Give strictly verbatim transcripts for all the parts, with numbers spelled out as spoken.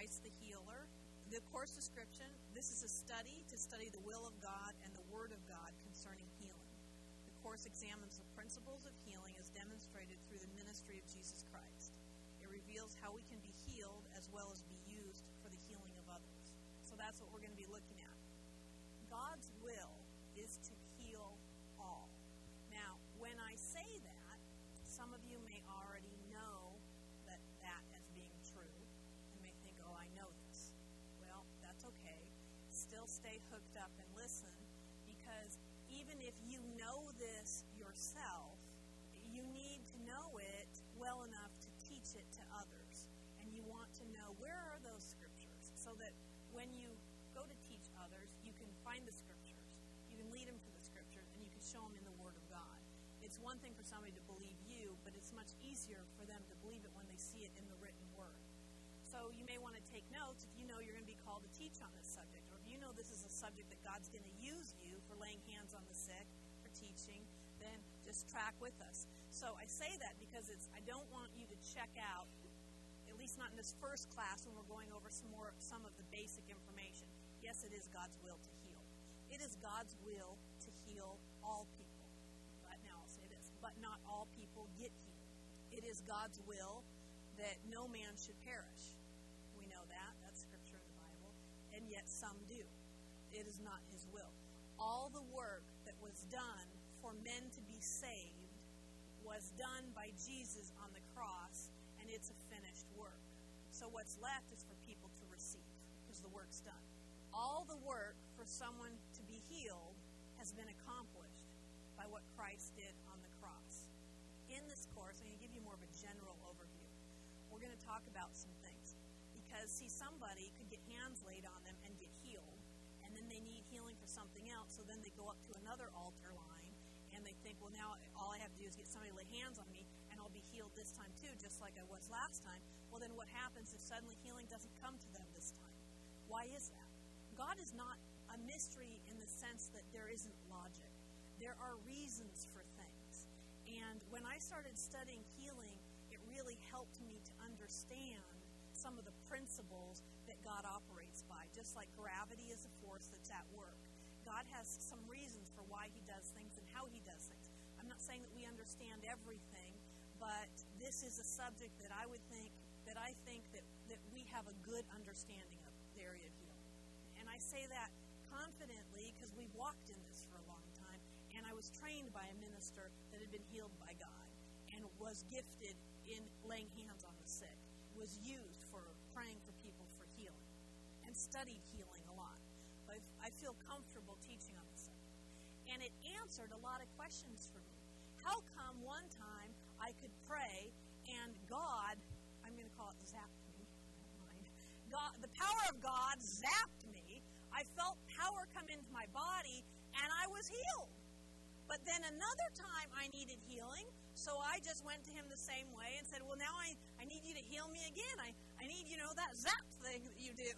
Christ the healer. The course description, this is a study to study the will of God and the Word of God concerning healing. The course examines the principles of healing as demonstrated through the ministry of Jesus Christ. It reveals how we can be healed as well as be used for the healing of others. So that's what we're going to be looking at. God's will is to heal all. Now, when I say that, some of you may already know that that as being true and may think, oh, I know this. Well, that's okay. Still stay hooked up and listen, because even if you know this yourself, you need to know it well enough to teach it to others. And you want to know, where are those scriptures? So that when you go to teach others, you can find the scriptures, you can lead them to the scriptures, and you can show them in the Word of God. It's one thing for somebody to believe you, but it's much easier for them to believe it when they see it in the written Word. So you may want to take notes if you know you're going to be called to teach on this subject, or if you know this is a subject that God's going to use you for laying hands on the sick, for teaching, then just track with us. So I say that because it's I don't want you to check out, at least not in this first class when we're going over some more some of the basic information. Yes, it is God's will to heal. It is God's will to heal all people. But now I'll say this, but not all people get healed. It is God's will that no man should perish. We know that. That's scripture in the Bible. And yet some do. It is not his will. All the work that was done for men to be saved was done by Jesus on the cross, and it's a finished work. So what's left is for people to receive, because the work's done. All the work for someone to be healed has been accomplished by what Christ did on the cross. In this course, I'm going to give you more of a general overview. We're going to talk about some things. Because, see, somebody could get hands laid on them and get healed, and then they need healing for something else, so then they go up to another altar line, and they think, well, now all I have to do is get somebody to lay hands on me, and I'll be healed this time too, just like I was last time. Well, then what happens if suddenly healing doesn't come to them this time? Why is that? God is not a mystery in the sense that there isn't logic. There are reasons for things. And when I started studying healing, it really helped me to understand some of the principles that God operates by, just like gravity is a force that's at work. God has some reasons for why he does things and how he does things. I'm not saying that we understand everything, but this is a subject that I would think, that I think that, that we have a good understanding of the area of healing. And I say that confidently because we've walked in this for a long time, and I was trained by a minister that had been healed by God and was gifted in laying hands on the sick, was used for praying for people for healing, and studied healing a lot. But I feel comfortable teaching on this subject. And it answered a lot of questions for me. How come one time I could pray and God, I'm going to call it zapped me, don't mind. God, the power of God zapped me. I felt power come into my body, and I was healed. But then another time I needed healing, so I just went to him the same way and said, well, now I, I need you to heal me again. I, I need, you know, that zap thing that you do.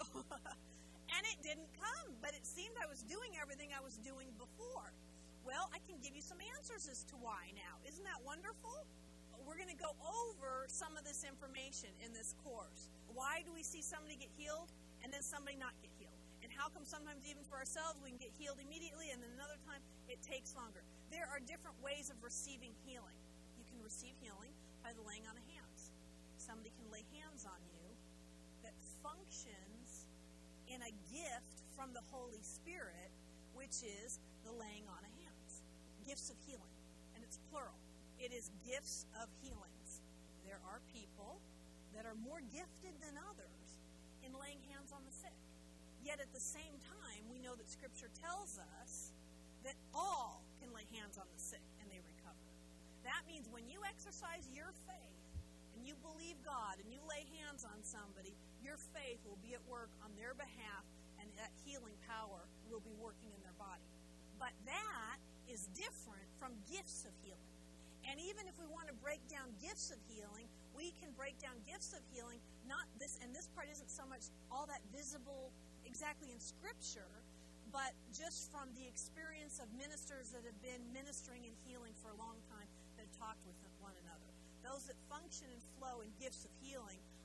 And it didn't come, but it seemed I was doing everything I was doing before. Well, I can give you some answers as to why now. Isn't that wonderful? We're going to go over some of this information in this course. Why do we see somebody get healed and then somebody not get healed? And how come sometimes even for ourselves we can get healed immediately and then another time it takes longer? There are different ways of receiving healing. You can receive healing by the laying on of hands. Somebody can lay hands on you that functions in a gift from the Holy Spirit, which is the laying on of hands. Gifts of healing. And it's plural. It is gifts of healings. There are people that are more gifted than others in laying hands on the sick. Yet at the same time, we know that Scripture tells us that all can lay hands on the sick and they recover. That means when you exercise your faith and you believe God and you lay hands on somebody, your faith will be at work on their behalf and that healing power will be working in their body. But that is different from gifts of healing. And even if we want to break down gifts of healing, we can break down gifts of healing, not this, and this part isn't so much all that visible exactly in Scripture, but just from the experience of ministers that have been ministering and healing for a long time that have talked with one another. Those that function and flow in gifts of healing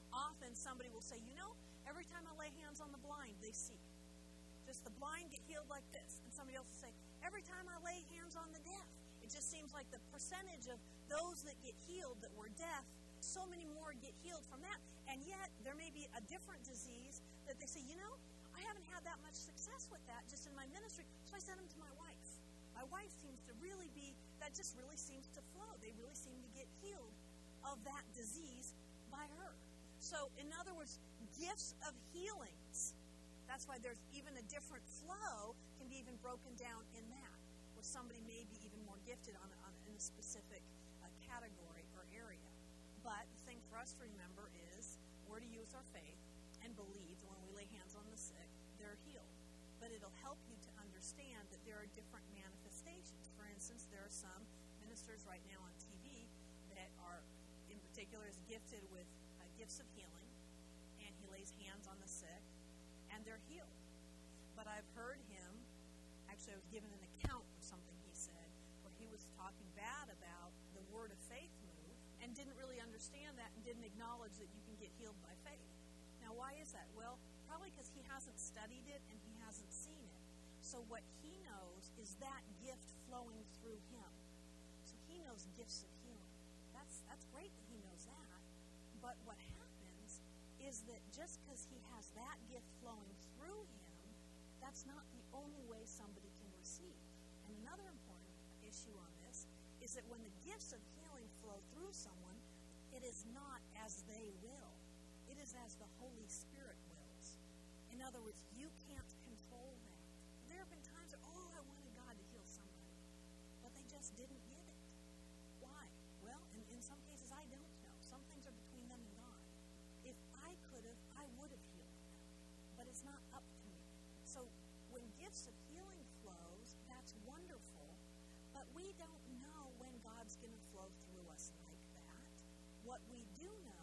often somebody will say, you know, every time I lay hands on the blind, they see. Just the blind get healed like this. And somebody else will say, every time I lay hands on the deaf, it just seems like the percentage of those that get healed that were deaf, so many more get healed from that. And yet, there may be a different disease that they say, you know, I haven't had that much success with that just in my ministry, so I sent them to my wife. My wife seems to really be, that just really seems to flow. They really seem to get healed of that disease by her. So, in other words, gifts of healings. That's why there's even a different flow can be even broken down in that, where somebody may be even more gifted on, on in a specific uh, category or area. But the thing for us to remember is we're to use our faith and believe that when we lay hands on the sick, they're healed. But it'll help you to understand that there are different manifestations. For instance, there are some ministers right now on T V that are, in particular, is gifted with uh, gifts of healing, and he lays hands on the sick, and they're healed. But I've heard him, actually I was given an account of something he said, where he was talking bad about the word of faith move, and didn't really understand that, and didn't acknowledge that you can get healed by faith. Now, why is that? Well, probably because he hasn't studied it and he hasn't seen it. So what he knows is that gift flowing through him. So he knows gifts of healing. That's that's great that he knows that. But what happens is that just because he has that gift flowing through him, that's not the only way somebody can receive. And another important issue on this is that when the gifts of healing flow through someone, it is not as they will. It is as the Holy Spirit wills. In other words, you can't control that. There have been times where, oh, I wanted God to heal somebody, but they just didn't get it. Why? Well, in, in some cases, I don't know. Some things are between them and God. If I could have, I would have healed them, but it's not up to me. So when gifts of healing flows, that's wonderful, but we don't know when God's going to flow through us like that. What we do know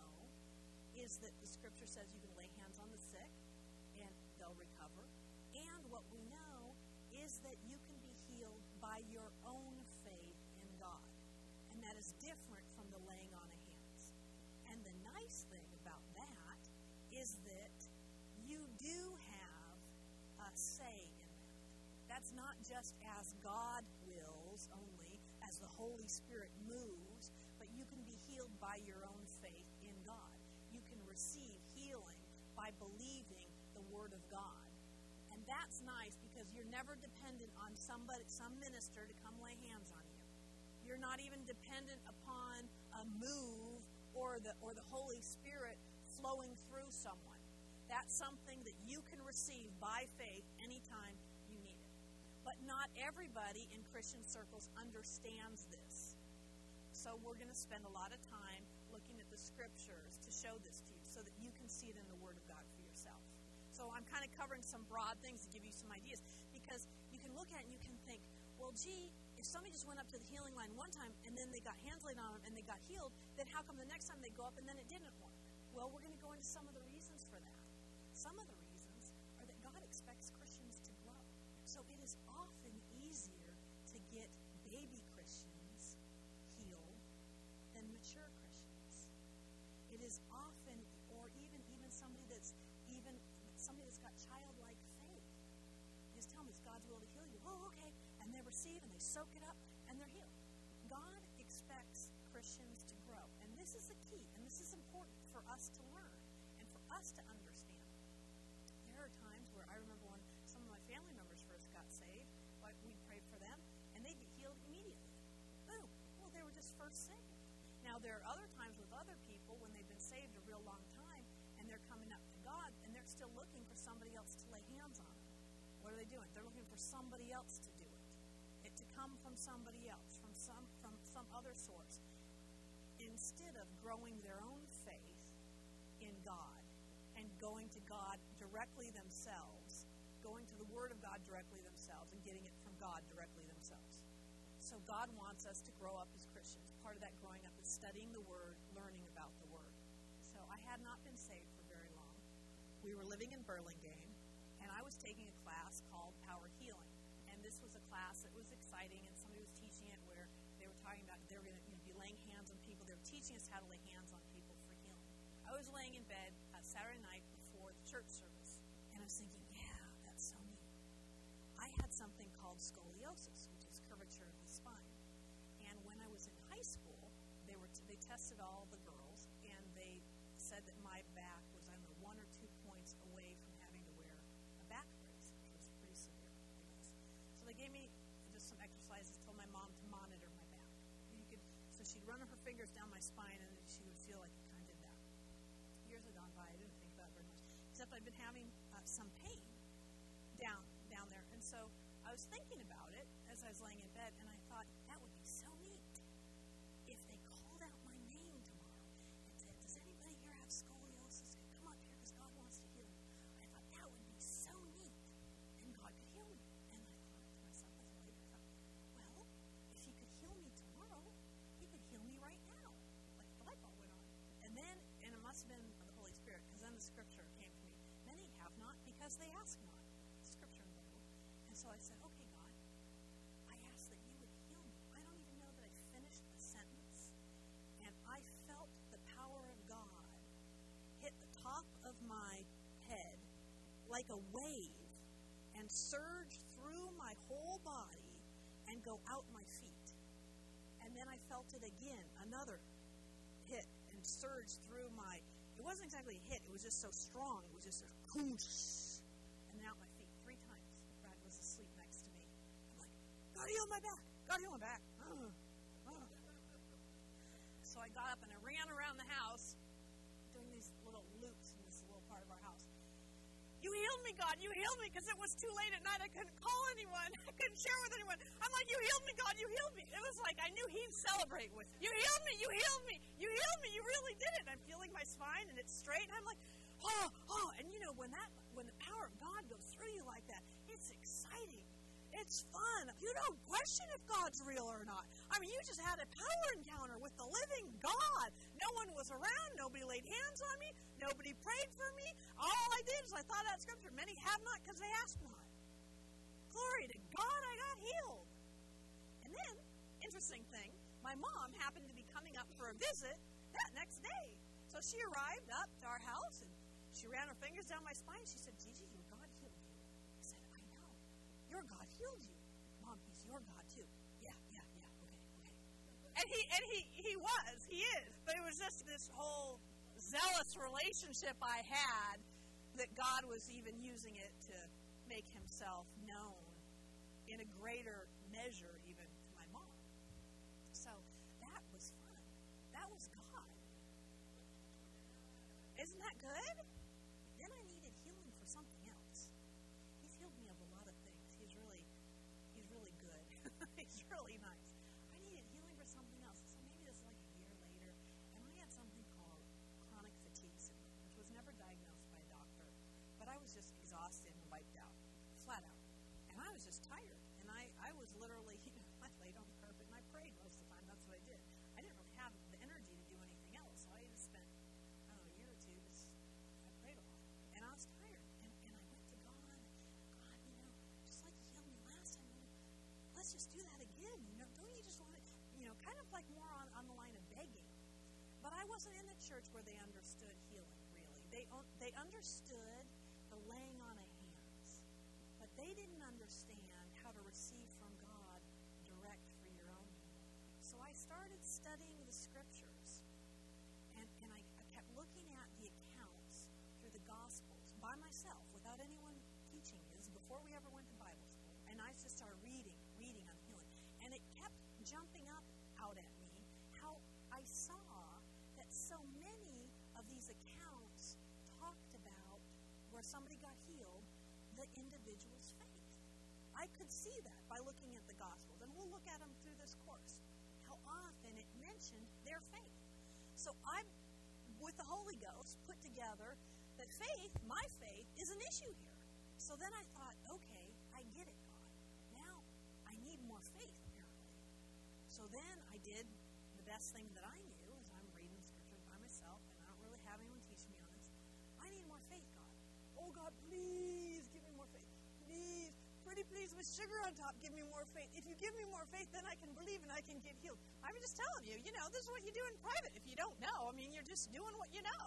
is that the Scripture says you can lay hands on the sick and they'll recover. And what we know is that you can be healed by your own faith in God. And that is different from the laying on of hands. And the nice thing about that is that you do have a say in that. That's not just as God wills only, as the Holy Spirit moves, but you can be healed by your own faith in God. You can receive healing by believing the Word of God. And that's nice because you're never dependent on somebody, some minister to come lay hands on you. You're not even dependent upon a move or the or the Holy Spirit flowing through someone. That's something that you can receive by faith anytime you need it. But not everybody in Christian circles understands this. So we're going to spend a lot of time looking at the Scriptures to show this to you so that you can see it in the Word of God for yourself. So I'm kind of covering some broad things to give you some ideas, because you can look at it and you can think, well, gee, if somebody just went up to the healing line one time and then they got hands laid on them and they got healed, then how come the next time they go up and then it didn't work? Well, we're going to go into some of the reasons for that. Some of the reasons are that God expects Christians to grow. So it is often easier to get baby Christians healed than mature Christians. It is often, or even even somebody that's even somebody that's got childlike faith. You just tell them it's God's will to heal you. Oh, okay. And they receive and they soak it up and they're healed. God expects Christians to grow. And this is the key. And this is important for us to learn and for us to understand. There are times where I remember when some of my family members first got saved, like we'd pray for them, and they'd get healed immediately. Boom. Well, they were just first saved. Now, there are other times with other people when they've been saved a real long time, and they're coming up to God, and they're still looking for somebody else to lay hands on them. What are they doing? They're looking for somebody else to do it. It to come from somebody else, from some from some other source, instead of growing their own faith in God and going to God directly themselves, going to the Word of God directly themselves, and getting it from God directly themselves. So God wants us to grow up as Christians. Part of that growing up is studying the Word, learning about the Word. So I had not been saved for very long. We were living in Burlingame, and I was taking a class called Power Healing. And this was a class that was exciting, and somebody was teaching it where they were talking about they were going to you know, be laying hands on people. They were teaching us how to lay hands on people for healing. I I was laying in bed uh, Saturday night before the church service, and I was thinking, yeah, that's so neat. I had something called scoliosis, which is curvature of the spine. And when I was in high school, they were t- they tested all the girls, and they said that my back was, I don't know, one or two points away from having to wear a back brace, which was pretty severe, I guess. So they gave me just some exercises, told my mom to monitor my back. You could, so she'd run her fingers down my spine, and she would feel like it kind of did that. Years had gone by, I didn't think about it very much, except I'd been having uh, some pain down down there. And so I was thinking about it as I was laying in bed, and I thought, that would be so neat if they called out my name tomorrow and said, does anybody here have scoliosis? Come up here because God wants to heal you. I thought, that would be so neat, and God could heal me. And I thought to myself as I laid there, well, if he could heal me tomorrow, he could heal me right now. Like the light bulb went on. And then, and it must have been the Holy Spirit, because then the scripture came to me. Many have not because they ask not. Scripture in the Bible. And so I said, okay, God, I ask that you would heal me. I don't even know that I finished the sentence. And I felt the power of God hit the top of my head like a wave and surge through my whole body and go out my feet. And then I felt it again, another hit and surge through my, it wasn't exactly a hit, it was just so strong. It was just a whoosh, and then out my feet three times. Brad was asleep next to me. I'm like, God heal my back. God heal my back. Uh, uh. So I got up and I ran around the house doing these little loops in this little part of our house. You healed me, God. You healed me, because it was too late at night. I couldn't call anyone. I couldn't share with anyone. I'm like, you healed me, God. You healed me. It was like I knew he'd celebrate with me. You healed me. You healed me. You healed me. You really did it. And I'm feeling my spine, and it's straight. And I'm like, oh, oh. And, you know, when that, when the power of God goes through you like that, it's exciting. It's fun. You don't question if God's real or not. I mean, you just had a power encounter with the living God. No one was around. Nobody laid hands on me. Nobody prayed for me. All I did is I thought out scripture. Many have not because they asked not. Glory to God, I got healed. And then, interesting thing, my mom happened to be coming up for a visit that next day. So she arrived up to our house, and she ran her fingers down my spine. She said, Gigi, your God healed you. I said, I know. Your God healed you. Mom, he's your God too. Yeah, yeah, yeah, okay, okay. And he and he, he was, he is. But it was just this whole zealous relationship I had that God was even using it to make himself known in a greater measure even to my mom. So that was fun. That was God. Isn't that good? Then I needed healing for something else. He's healed me of a lot of things. He's really, he's really good. He's really nice. I needed healing for something else. So maybe this is like a year later, and I had something called chronic fatigue syndrome, which was never diagnosed by a doctor. But I was just exhausted and wiped out, flat out. And I was just tired. And I, I was literally, you know, I laid on the carpet and I prayed most of the time. That's what I did. I didn't really have the energy to do anything else. So I just spent, I don't know, a year or two just, I prayed a lot. And I was tired. And, and I went to God. God, you know, just like you healed me last time, you know, let's just do that again. You know, don't you just want to, you know, kind of like more on, on the line of begging. But I wasn't in a church where they understood healing, really. They, they understood the laying on of hands. But they didn't understand how to receive from God direct for your own healing. So I started studying the scriptures. And, and I, I kept looking at the accounts through the Gospels by myself, without anyone teaching me. This is before we ever went to Bible school. And I just started reading, reading on healing. And it kept jumping up out at me how I saw that so many of these accounts talked about where somebody got healed, the individual's faith. I could see that by looking at the Gospels, and we'll look at them through this course, how often it mentioned their faith. So I, with the Holy Ghost, put together that faith, my faith, is an issue here. So then I thought, okay, I get it, God. Now I need more faith, apparently. So then I did the best thing that I knew, as I'm reading scriptures by myself, and I don't really have anyone teach me on this. I need more faith, God. Oh, God, please give me more faith. Please, pretty please, with sugar on top, give me more faith. If you give me more faith, then I can believe and I can get healed. I'm just telling you, you know, this is what you do in private. If you don't know, I mean, you're just doing what you know.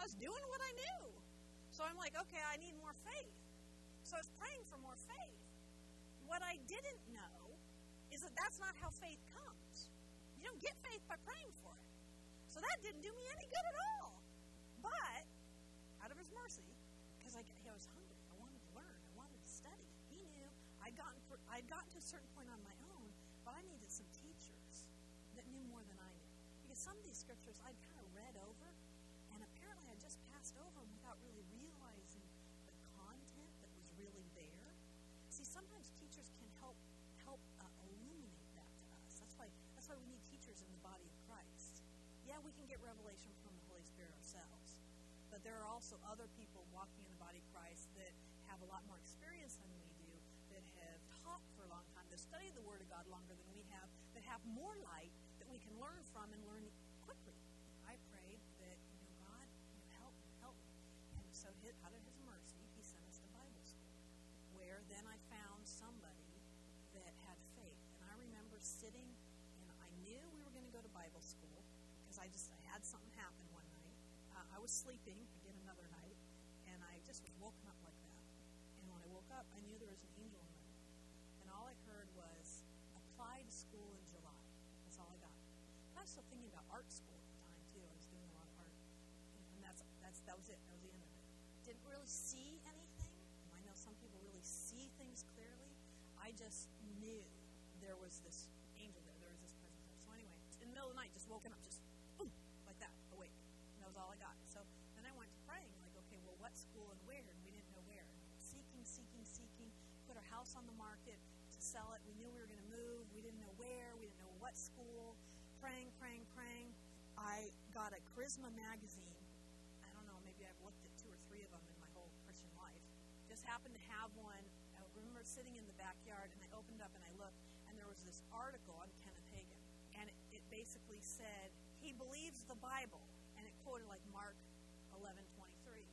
I was doing what I knew. So I'm like, okay, I need more faith. So I was praying for more faith. What I didn't know is that that's not how faith comes. You don't get faith by praying for it. So that didn't do me any good at all. But, out of his mercy, because I, I was hungry, I wanted to learn, I wanted to study. He knew I'd gotten, I'd gotten to a certain point on my own, but I needed some teachers that knew more than I knew. Because some of these scriptures I'd kind of read over, and apparently I just passed over them without really realizing the content that was really there. See, sometimes teachers can help help uh, illuminate that to us. That's why that's why we need teachers in the body of Christ. Yeah, we can get revelation from the Holy Spirit ourselves, but there are also other people walking in the body of Christ that have a lot more experience than we do, that have taught for a long time, that studied the Word of God longer than we have, that have more light that we can learn from and learn quickly. I prayed that, you know, God, you know, help me, help me. And so his, out of his mercy, he sent us to Bible school, where then I found somebody that had faith. And I remember sitting, and I knew we were going to go to Bible school, because I just, I had something happen one night. Uh, I was sleeping again another night, and I just was woken up like that. And when I woke up, I knew there was an angel in my room. And all I heard was, apply to school in July. That's all I got. But I was still thinking about art school at the time, too. I was doing a lot of art. And that's, that's that was it. That was the end of it. Didn't really see anything. I know some people really see things clearly. I just knew there was this angel there. There was this presence there. So anyway, in the middle of the night, just woken up, just boom, like that, awake. And that was all I got. So then I went to praying, like, okay, well, what school and where? And we didn't know where. Seeking, seeking, seeking. Put our house on the market to sell it. We knew we were going to move. We didn't know where. We didn't know what school. Praying, praying, praying. I got a Charisma magazine. I don't know, maybe I've looked at two or three of them in my whole Christian life. Just happened to have one. I remember sitting in the backyard, and I opened up and I looked, and there was this article on Kenneth Hagin. And it, it basically said, he believes the Bible. And it quoted like Mark eleven twenty-three.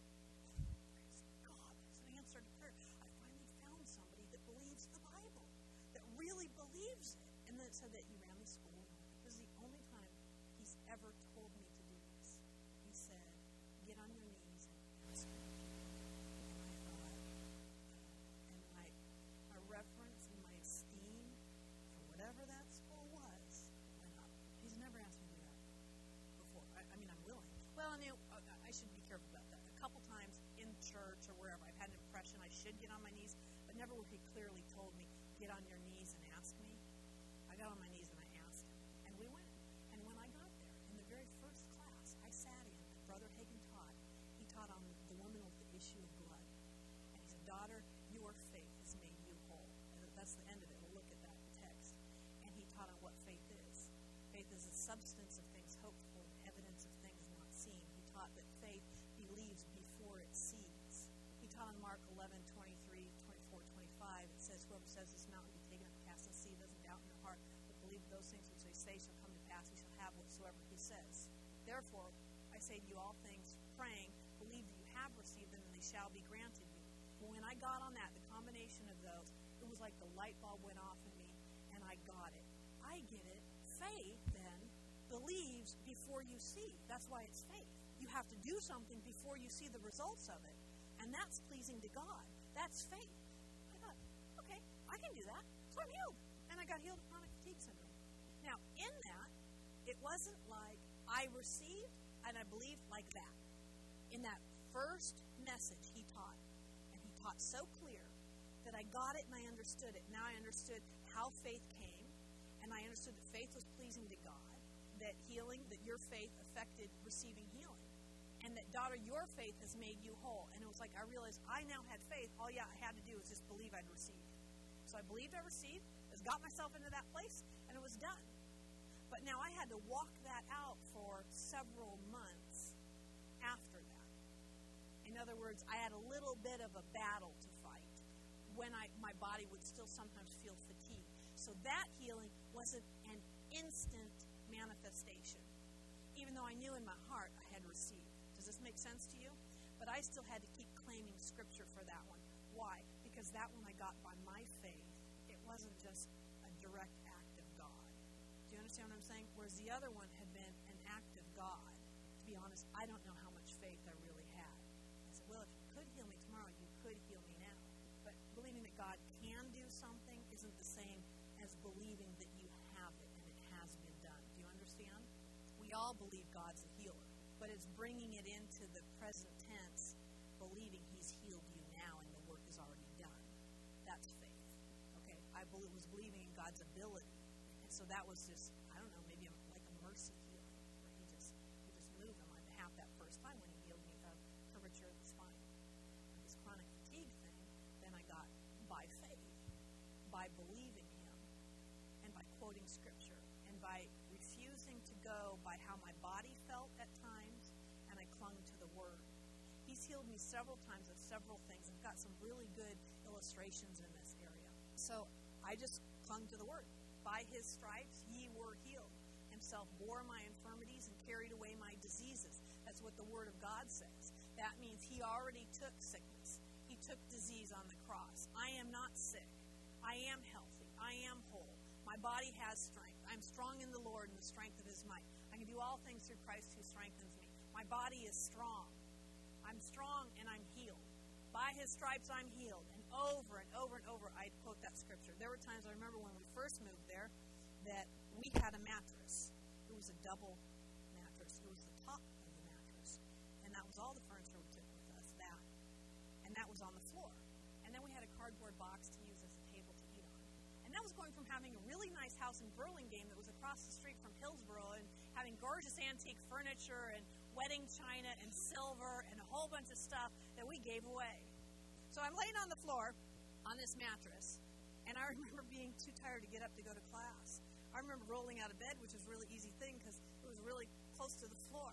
Praise God, there's an answer to prayer. I finally found somebody that believes the Bible, that really believes it. And then it said that he ran the school. It was the only time he's ever told me to do this. He said, get on your knees and ask me. And I thought, uh, and my, my reverence and my esteem for whatever that school was went up. He's never asked me to do that before. I, I mean, I'm willing. Well, I knew, uh, I should be careful about that. A couple times in church or wherever, I've had an impression I should get on my knees, but never where he clearly told me, get on your knees and ask me. I got on my knees and I asked him, and we went. And when I got there, in the very first class I sat in, that Brother Hagin taught, he taught on the woman with the issue of blood. And he said, daughter, your faith has made you whole. And that's the end of it. We'll look at that text. And he taught on what faith is. Faith is the substance of things hoped for, evidence of things not seen. He taught that faith believes before it sees. He taught on Mark eleven twenty-three, twenty-four, twenty-five. It says, whoever says this mountain be taken up and cast in the sea doesn't doubt in your heart, but believe those things which they say shall come to pass. He shall have whatsoever he says. Therefore, I say to you all things, praying, believe that you have received them and they shall be granted you. But when I got on that, the combination of those, it was like the light bulb went off in me, and I got it. I get it. Faith, then, believes before you see. That's why it's faith. You have to do something before you see the results of it. And that's pleasing to God. That's faith. I thought, okay, I can do that. So I'm healed. And I got healed of chronic fatigue syndrome. Now, in that, it wasn't like I received and I believed like that. In that first message he taught, and he taught so clear that I got it and I understood it. Now I understood how faith came, and I understood that faith was pleasing to God, that healing, that your faith affected receiving healing. And that, daughter, your faith has made you whole. And it was like I realized I now had faith. All yeah, I had to do was just believe I'd received. So I believed I received, just got myself into that place, and it was done. But now I had to walk that out for several months after that. In other words, I had a little bit of a battle to fight when I my body would still sometimes feel fatigue. So that healing wasn't an instant manifestation, even though I knew in my heart I had received. Does this make sense to you? But I still had to keep claiming Scripture for that one. Why? Because that one I got by my faith. It wasn't just a direct act of God. Do you understand what I'm saying? Whereas the other one had been an act of God. To be honest, I don't know how much faith I really had. I said, well, if you could heal me tomorrow, you could heal me now. But believing that God can do something isn't the same as believing that you have it and it has been done. Do you understand? We all believe God's a healer, but it's bringing it into the present tense, believing he's healed you now and the work is already done. That's faith. Okay, I believe, was believing in God's ability. And so that was just, I don't know, maybe a, like a mercy healing, where he just he just moved on my behalf that first time when he healed me of curvature of the spine. And this chronic fatigue thing, then I got by faith, by believing him, and by quoting scripture, and by refusing to go by how my body felt at times, and I clung to the word. He's healed me several times of several things. I've got some really good illustrations in this area. So I just clung to the word. By his stripes ye were healed. Himself bore my infirmities and carried away my diseases. That's what the word of God says. That means he already took sickness. He took disease on the cross. I am not sick. I am healthy. I am whole. My body has strength. I'm strong in the Lord and the strength of his might. I can do all things through Christ who strengthens me. My body is strong. I'm strong and I'm healed. By his stripes I'm healed. And over and over and over I'd quote that scripture. There were times, I remember when we first moved there, that we had a mattress. It was a double mattress. It was the top of the mattress. And that was all the furniture we took with us, that. And that was on the floor. And then we had a cardboard box to use as a table to eat on. And that was going from having a really nice house in Burlingame that was across the street from Hillsboro and having gorgeous antique furniture and wedding china and silver and a whole bunch of stuff that we gave away. So I'm laying on the floor on this mattress, and I remember being too tired to get up to go to class. I remember rolling out of bed, which was a really easy thing because it was really close to the floor.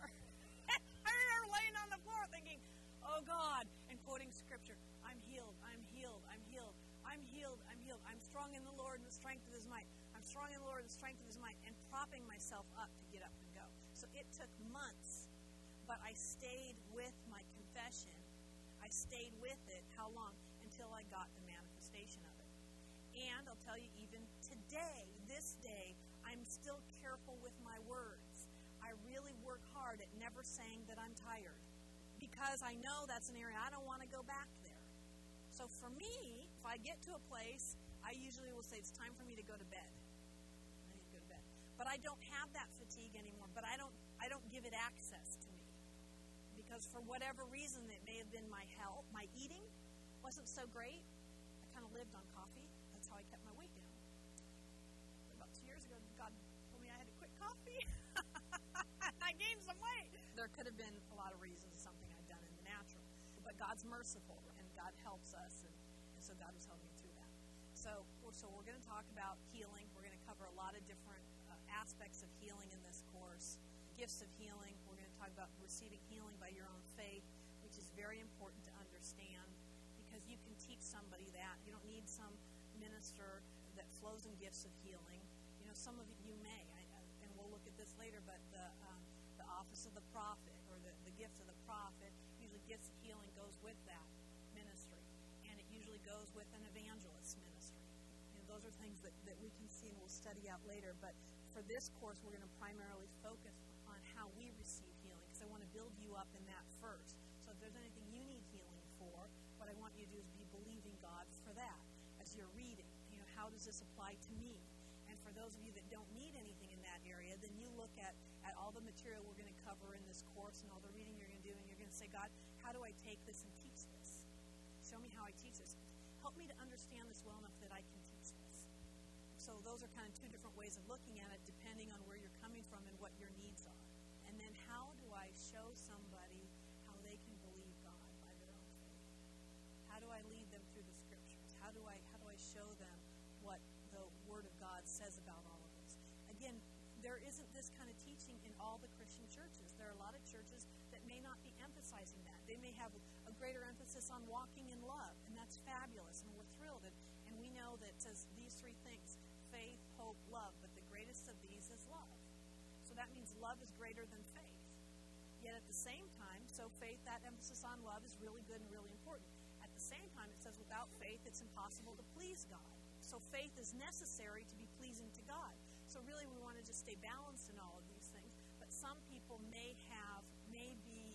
I remember laying on the floor thinking, oh God, and quoting scripture, I'm healed, I'm healed, I'm healed, I'm healed, I'm healed. I'm strong in the Lord and the strength of his might. I'm strong in the Lord and the strength of his might, and propping myself up to get up and go. So it took months, but I stayed with my confession. I stayed with it, how long? Until I got the manifestation of it. And I'll tell you, even today, this day, I'm still careful with my words. I really work hard at never saying that I'm tired, because I know that's an area I don't want to go back there. So for me, if I get to a place, I usually will say it's time for me to go to bed. I need to go to bed. But I don't have that fatigue anymore, but I don't I don't give it access to me. Because for whatever reason, it may have been my health, my eating wasn't so great. I kind of lived on coffee. That's how I kept my weight down. But about two years ago, God told me I had to quit coffee. I gained some weight. There could have been a lot of reasons, something I'd done in the natural. But God's merciful, and God helps us, and, and so God was helping me through that. So, so we're going to talk about healing. We're going to cover a lot of different uh, aspects of healing in this course. Gifts of healing. We're going to talk about receiving healing by your own faith, which is very important to understand, because you can teach somebody that. You don't need some minister that flows in gifts of healing. You know, some of you may, I, and we'll look at this later, but the um, the office of the prophet, or the, the gift of the prophet, usually gifts of healing goes with that ministry, and it usually goes with an evangelist ministry. You know, those are things that, that we can see and we'll study out later, but for this course, we're going to primarily focus on how we receive healing, because I want to build you up in that first. So if there's anything you need healing for, what I want you to do is be believing God for that. As you're reading, you know, how does this apply to me? And for those of you that don't need anything in that area, then you look at, at all the material we're going to cover in this course and all the reading you're going to do, and you're going to say, God, how do I take this and teach this? Show me how I teach this. Help me to understand this well enough that I can teach this. So those are kind of two different ways of looking at it, depending on where you're coming from and what your needs are. And then how do I show somebody how they can believe God by their own faith? How do I lead them through the scriptures? How do I how do I show them what the Word of God says about all of this? Again, there isn't this kind of teaching in all the Christian churches. There are a lot of churches that may not be emphasizing that. They may have a greater emphasis on walking in love, and that's fabulous, and we're thrilled. And, and we know that it says these three things: faith, hope, love. But the greatest of these is love. So that means love is greater than faith. Yet at the same time, so faith, that emphasis on love is really good and really important. At the same time, it says without faith, it's impossible to please God. So faith is necessary to be pleasing to God. So really, we want to just stay balanced in all of these things. But some people may have, may be equipped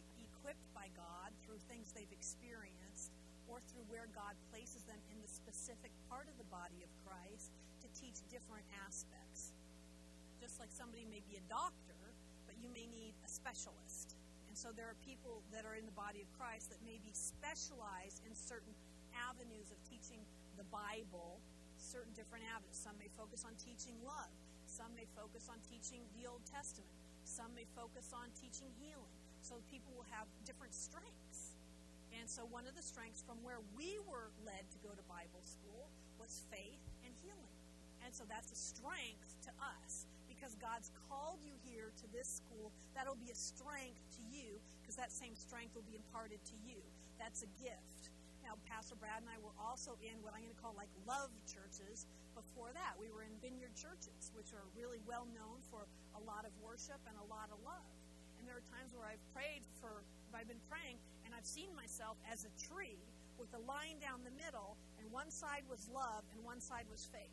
equipped by God through things they've experienced or through where God places them in the specific part of the body of Christ to teach different aspects. Just like somebody may be a doctor, but you may need a specialist. And so there are people that are in the body of Christ that may be specialized in certain avenues of teaching the Bible, certain different avenues. Some may focus on teaching love. Some may focus on teaching the Old Testament. Some may focus on teaching healing. So people will have different strengths. And so one of the strengths from where we were led to go to Bible school was faith and healing. And so that's a strength to us because God's called you here to this school. That'll be a strength to you because that same strength will be imparted to you. That's a gift. Now, Pastor Brad and I were also in what I'm going to call like love churches before that. We were in vineyard churches, which are really well known for a lot of worship and a lot of love. And there are times where I've prayed for, I've been praying, and I've seen myself as a tree with a line down the middle, and one side was love and one side was faith.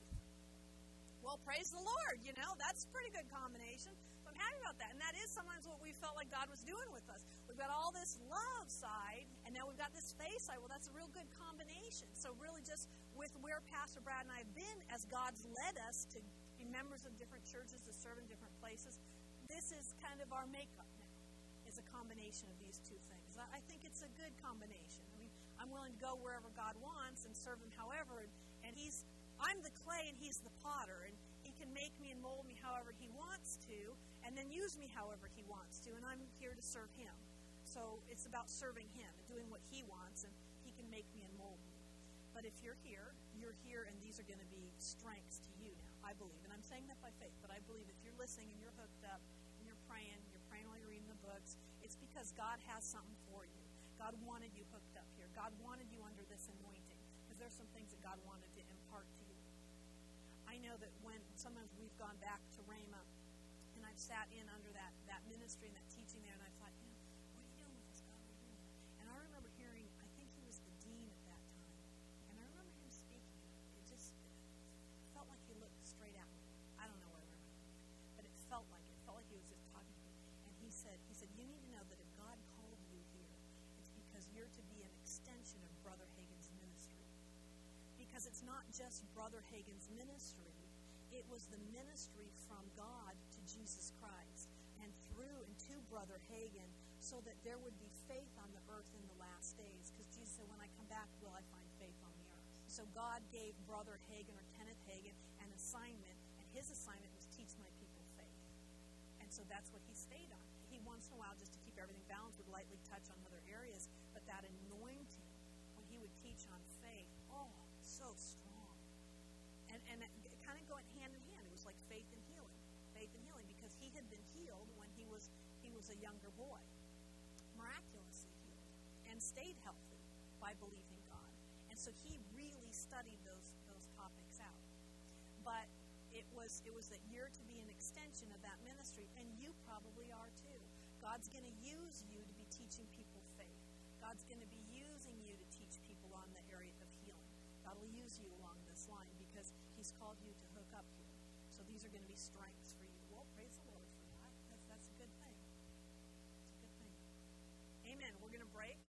Well, praise the Lord, you know, that's a pretty good combination. So I'm happy about that. And that is sometimes what we felt like God was doing with us. We've got all this love side, and now we've got this faith side. Well, that's a real good combination. So really just with where Pastor Brad and I have been, as God's led us to be members of different churches, to serve in different places, this is kind of our makeup now, is a combination of these two things. I think it's a good combination. I mean, I'm willing to go wherever God wants and serve Him however, and, and He's, I'm the clay and He's the potter, and He can make me and mold me however He wants to, and then use me however He wants to, and I'm here to serve Him. So it's about serving Him and doing what He wants, and He can make me and mold me. But if you're here, you're here, and these are going to be strengths to you now, I believe. And I'm saying that by faith, but I believe if you're listening and you're hooked up and you're praying, you're praying while you're reading the books, it's because God has something for you. God wanted you hooked up here. God wanted you under this anointing because there's some things that God wanted to impart to you. I know that when sometimes we've gone back to Rhema and I've sat in under that, that ministry and that teaching there, and I thought, you know, what are you doing with this, God? What are you doing? And I remember hearing, I think he was the dean at that time, and I remember him speaking. It just it felt like he looked straight at me. I don't know where I remember, but it felt like it. It felt like he was just talking to me. And he said, he said, you need to know that if God called you here, it's because you're to be an extension of Brother Hagin's ministry. Because it's not just Brother Hagin's ministry, it was the ministry from God to Jesus Christ and through and to Brother Hagin so that there would be faith on the earth in the last days. Because Jesus said, when I come back, will I find faith on the earth? So God gave Brother Hagin or Kenneth Hagin an assignment, and his assignment was teach my people faith. And so that's what he stayed on. He once in a while, just to keep everything balanced, would lightly touch on other areas, but that anointing, when he would teach on faith, oh, so strong. And, and it kind of going hand in hand. It was like faith and healing. Faith and healing, because he had been healed when he was he was a younger boy. Miraculously healed. And stayed healthy by believing God. And so he really studied those those topics out. But it was it was that you're to be an extension of that ministry, and you probably are too. God's going to use you to be teaching people faith. God's going to be using you to teach people on the area of healing. God will use you along this line because he's called you to hook up here. So these are going to be strengths for you. Well, praise the Lord for that. That's, that's a good thing. It's a good thing. Amen. We're going to break.